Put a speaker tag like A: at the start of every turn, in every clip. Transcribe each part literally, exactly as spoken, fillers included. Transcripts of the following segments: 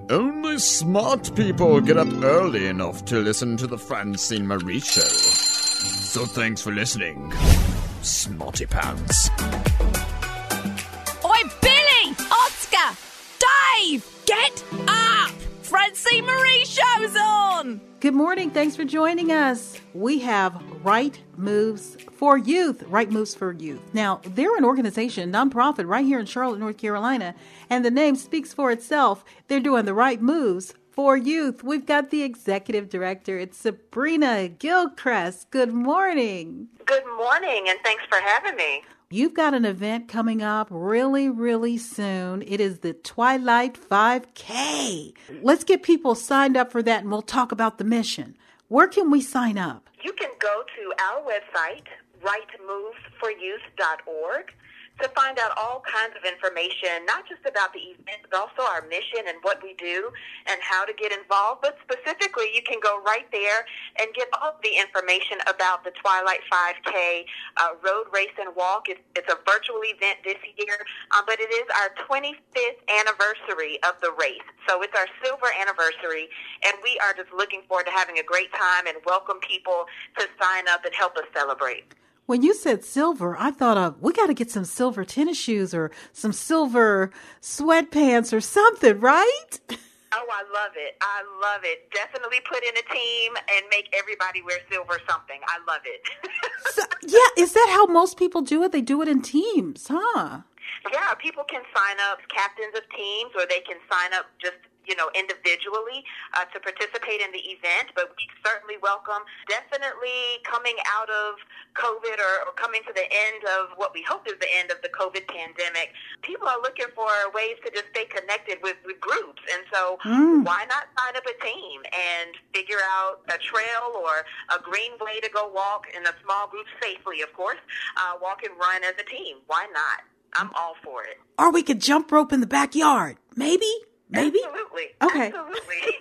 A: Only smart people get up early enough to listen to the Francine Marie Show. So thanks for listening, Smarty Pants.
B: Oi, Billy! Oscar! Dave! Get up! Francine Marie Show's on!
C: Good morning. Thanks for joining us. We have Right Moves for Youth. Right Moves for Youth. Now, they're an organization, nonprofit, right here in Charlotte, North Carolina, and the name speaks for itself. They're doing the right moves for youth. We've got the executive director. It's Sabrina Gilchrist. Good morning.
D: Good morning, and thanks for having me.
C: You've got an event coming up really, really soon. It is the Twilight five K. Let's get people signed up for that, and we'll talk about the mission. Where can we sign up?
D: You can go to our website, right moves for youth dot org, to find out all kinds of information, not just about the event, but also our mission and what we do and how to get involved. But specifically, you can go right there and get all the information about the Twilight five K uh, Road Race and Walk. It's, it's a virtual event this year, um, but it is our twenty-fifth anniversary of the race. So it's our silver anniversary, and we are just looking forward to having a great time and welcome people to sign up and help us celebrate.
C: When you said silver, I thought of, we got to get some silver tennis shoes or some silver sweatpants or something, right?
D: Oh, I love it. I love it. Definitely put in a team and make everybody wear silver something. I love it.
C: So, yeah, is that how most people do it? They do it in teams, huh?
D: Yeah, people can sign up as captains of teams, or they can sign up just, you know, individually uh, to participate in the event, but we certainly welcome definitely coming out of COVID or, or coming to the end of what we hope is the end of the COVID pandemic. People are looking for ways to just stay connected with, with groups, and so mm. why not sign up a team and figure out a trail or a green way to go walk in a small group safely, of course, uh, walk and run as a team. Why not? I'm all for it.
C: Or we could jump rope in the backyard. Maybe? Maybe?
D: Absolutely.
C: Okay.
D: Absolutely.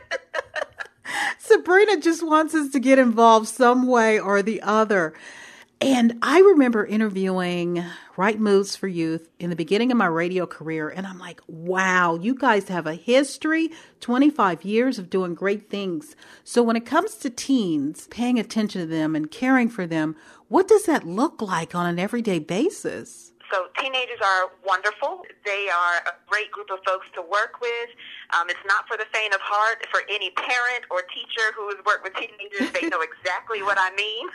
C: Sabrina just wants us to get involved some way or the other. And I remember interviewing Right Moves for Youth in the beginning of my radio career. And I'm like, wow, you guys have a history, twenty-five years of doing great things. So when it comes to teens, paying attention to them and caring for them, what does that look like on an everyday basis?
D: So teenagers are wonderful. They are a great group of folks to work with. Um, it's not for the faint of heart. For any parent or teacher who has worked with teenagers, they know exactly what I mean.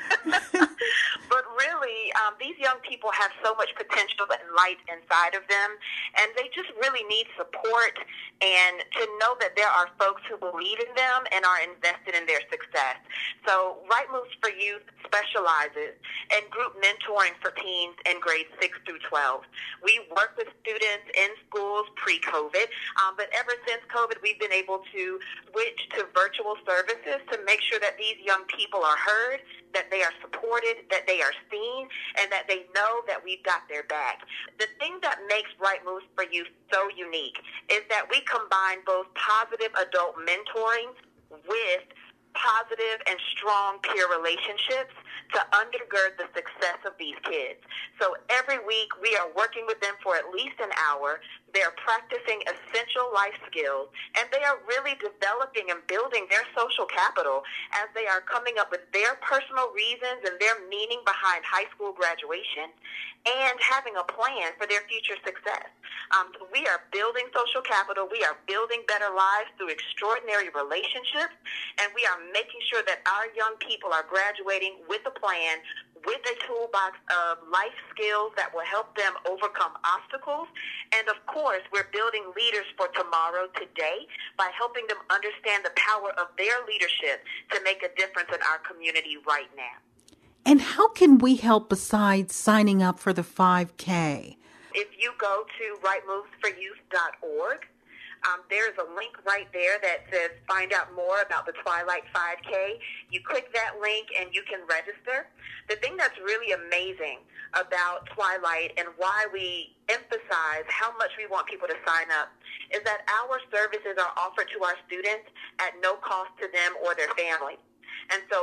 D: But really, um, these young people have so much potential and light inside of them, and they just really need support and to know that there are folks who believe in them and are invested in their success. So Right Moves for Youth specializes in group mentoring for teens in grades six through twelve. We work with students in schools pre-COVID, um, but ever since COVID, we've been able to switch to virtual services to make sure that these young people are heard, that they are supported, that they are seen, and that they know that we've got their back. The thing that makes Right Moves for Youth so unique is that we combine both positive adult mentoring with positive and strong peer relationships to undergird the success of these kids. So every week we are working with them for at least an hour. They're practicing essential life skills, and they are really developing and building their social capital as they are coming up with their personal reasons and their meaning behind high school graduation and having a plan for their future success. Um, so we are building social capital. We are building better lives through extraordinary relationships, and we are making sure that our young people are graduating with a plan, with a toolbox of life skills that will help them overcome obstacles. And of course, we're building leaders for tomorrow today by helping them understand the power of their leadership to make a difference in our community right now.
C: And how can we help besides signing up for the five K?
D: If you go to right moves for youth dot org, Um, there's a link right there that says find out more about the Twilight five K. You click that link and you can register. The thing that's really amazing about Twilight and why we emphasize how much we want people to sign up is that our services are offered to our students at no cost to them or their family. And so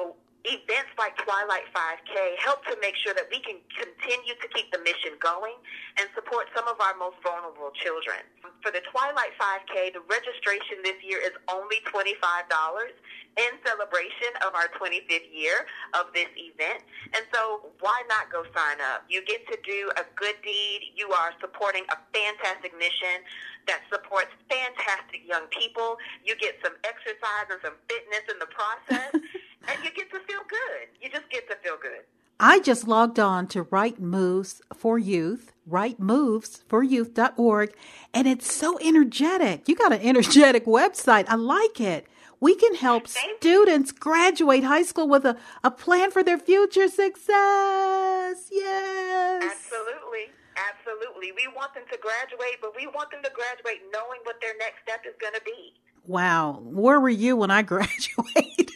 D: events like Twilight five K help to make sure that we can continue to keep the mission going and support some of our most vulnerable children. For the Twilight five K, the registration this year is only twenty-five dollars in celebration of our twenty-fifth year of this event. And so why not go sign up? You get to do a good deed. You are supporting a fantastic mission that supports fantastic young people. You get some exercise and some fitness in the process. And you get to feel good. You just get to feel good.
C: I just logged on to Right Moves for Youth, right moves for youth dot org, and it's so energetic. You got an energetic website. I like it. We can help
D: Thank
C: students graduate high school with a, a plan for their future success. Yes.
D: Absolutely. Absolutely. We want them to graduate, but we want them to graduate knowing what their next step is going to be.
C: Wow. Where were you when I graduated?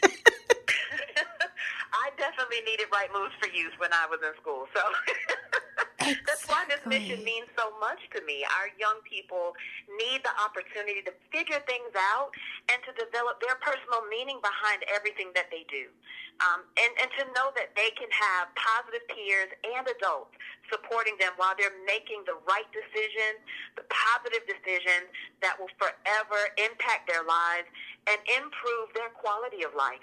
D: I definitely needed Right Moves for Youth when I was in school. So that's why this mission means so much to me. Our young people need the opportunity to figure things out and to develop their personal meaning behind everything that they do. Um, and, and to know that they can have positive peers and adults supporting them while they're making the right decisions, the positive decisions that will forever impact their lives and improve their quality of life.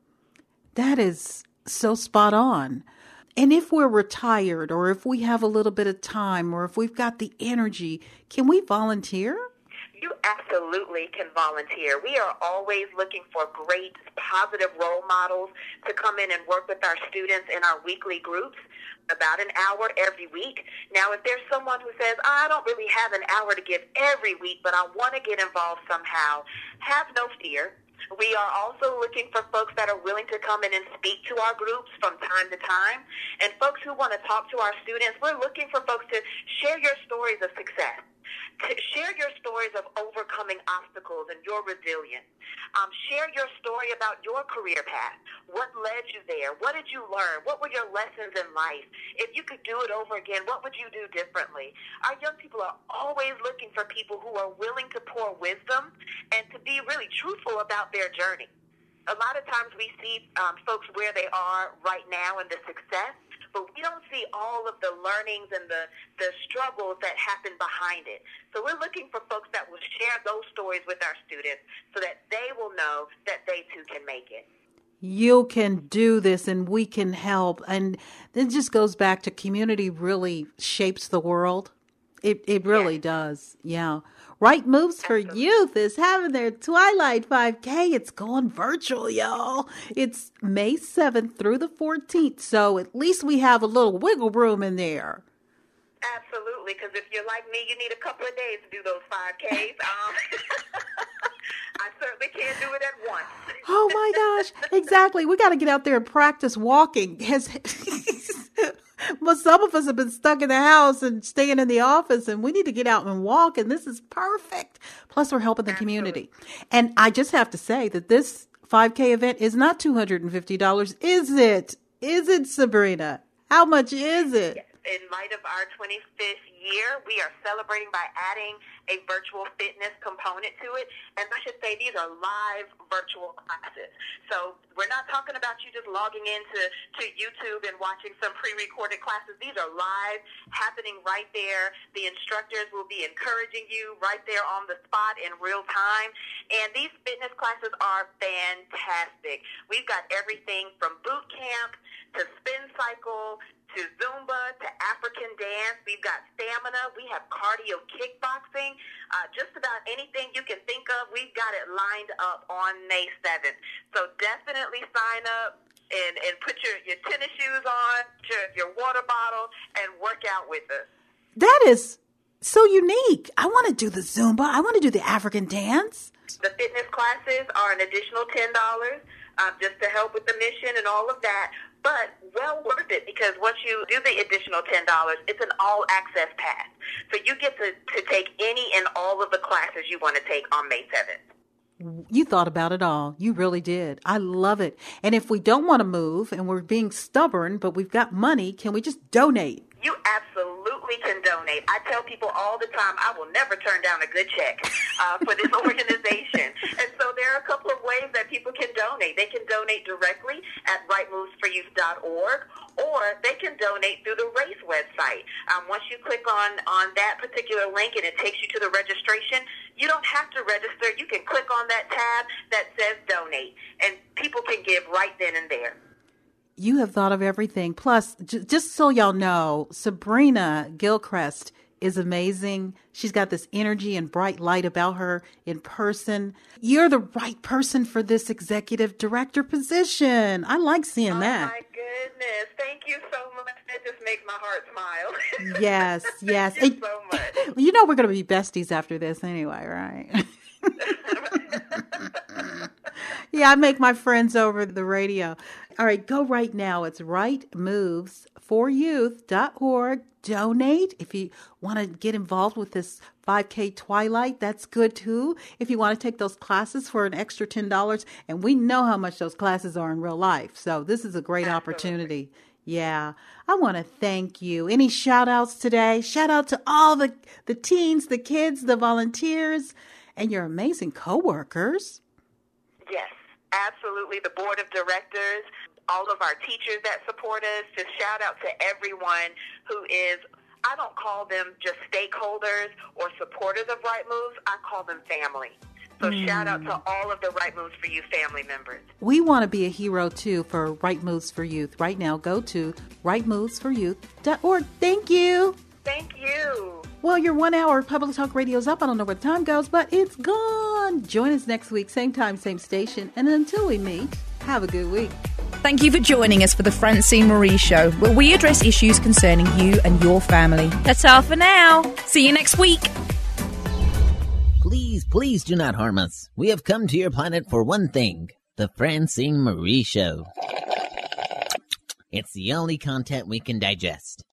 C: That is so spot on. And if we're retired or if we have a little bit of time or if we've got the energy, can we volunteer?
D: You absolutely can volunteer. We are always looking for great, positive role models to come in and work with our students in our weekly groups, about an hour every week. Now, if there's someone who says, I don't really have an hour to give every week, but I want to get involved somehow, have no fear. We are also looking for folks that are willing to come in and speak to our groups from time to time. And folks who want to talk to our students, we're looking for folks to share your stories of success, to share your stories of overcoming obstacles and your resilience. Um, share your story about your career path. What led you there? What did you learn? What were your lessons in life? If you could do it over again, what would you do differently? Our young people are always looking for people who are willing to pour wisdom and to be really truthful about their journey. A lot of times we see um, folks where they are right now and the success, but we don't see all of the learnings and the, the struggles that happen behind it. So we're looking for folks that will share those stories with our students so that they will know that they too can make it.
C: You can do this and we can help. And it just goes back to community really shapes the world. It it really yes. does. Yeah. Right Moves for Absolutely. Youth is having their Twilight five K. It's going virtual, y'all. It's May seventh through the fourteenth. So at least we have a little wiggle room in there.
D: Absolutely. Because if you're like me, you need a couple of days to do those five Ks. Um, I certainly can't do it at once.
C: Oh, my gosh. Exactly. We got to get out there and practice walking. Has Well, some of us have been stuck in the house and staying in the office, and we need to get out and walk, and this is perfect. Plus, we're helping the Absolutely. Community. And I just have to say that this five K event is not two hundred fifty dollars, is it? Is it, Sabrina? How much is it?
D: Yes. In light of our twenty-fifth year, we are celebrating by adding a virtual fitness component to it. And I should say these are live virtual classes. So we're not talking about you just logging into to YouTube and watching some pre-recorded classes. These are live, happening right there. The instructors will be encouraging you right there on the spot in real time. And these fitness classes are fantastic. We've got everything from boot camp to spin cycle to Zumba, to African dance. We've got stamina. We have cardio kickboxing. Uh, just about anything you can think of, we've got it lined up on May seventh. So definitely sign up and, and put your, your tennis shoes on, your, your water bottle, and work out with us.
C: That is so unique. I want to do the Zumba. I want to do the African dance.
D: The fitness classes are an additional ten dollars um, just to help with the mission and all of that. But well worth it because once you do the additional ten dollars, it's an all-access pass. So you get to, to take any and all of the classes you want to take on May seventh.
C: You thought about it all. You really did. I love it. And if we don't want to move and we're being stubborn, but we've got money, can we just donate?
D: You absolutely can donate. I tell people all the time, I will never turn down a good check uh, for this organization. And so there are a couple of ways that people can donate. They can donate directly at right moves Um, once you click on, on that particular link and it takes you to the registration, you don't have to register. You can click on that tab that says donate, and people can give right then and there.
C: You have thought of everything. Plus, j- just so y'all know, Sabrina Gilchrist is amazing. She's got this energy and bright light about her in person. You're the right person for this executive director position. I like seeing
D: oh
C: that.
D: Oh, my goodness. Thank you so much. That just makes my heart smile.
C: Yes, yes.
D: Thank you so much.
C: You know we're going to be besties after this anyway, right? Yeah, I make my friends over the radio. All right, go right now. It's right moves for youth dot org. Donate. If you want to get involved with this five K Twilight, that's good too. If you want to take those classes for an extra ten dollars, and we know how much those classes are in real life. So this is a great
D: Absolutely.
C: opportunity. Yeah. I want to thank you. Any shout outs today? Shout out to all the, the teens, the kids, the volunteers, and your amazing coworkers.
D: Yes, absolutely. The board of directors, all of our teachers that support us. Just shout out to everyone who is, I don't call them just stakeholders or supporters of Right Moves. I call them family. So mm. shout out to all of the Right Moves for Youth family members.
C: We want to be a hero, too, for Right Moves for Youth. Right now, go to right moves for youth dot org. Thank you.
D: Thank you.
C: Well, your one hour of Public Talk Radio is up. I don't know where the time goes, but it's gone. Join us next week, same time, same station. And until we meet, have a good week.
B: Thank you for joining us for the Francine Marie Show, where we address issues concerning you and your family. That's all for now. See you next week.
E: Please, please do not harm us. We have come to your planet for one thing, the Francine Marie Show. It's the only content we can digest.